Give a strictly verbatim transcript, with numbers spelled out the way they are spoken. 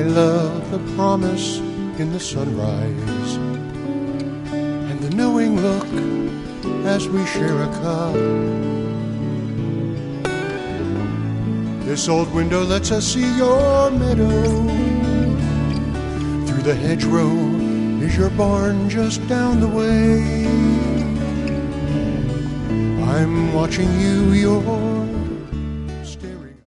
love the promise in the sunrise, and the knowing look as we share a cup. This old window lets us see your meadow. Through the hedgerow is your barn just down the way. I'm watching you, your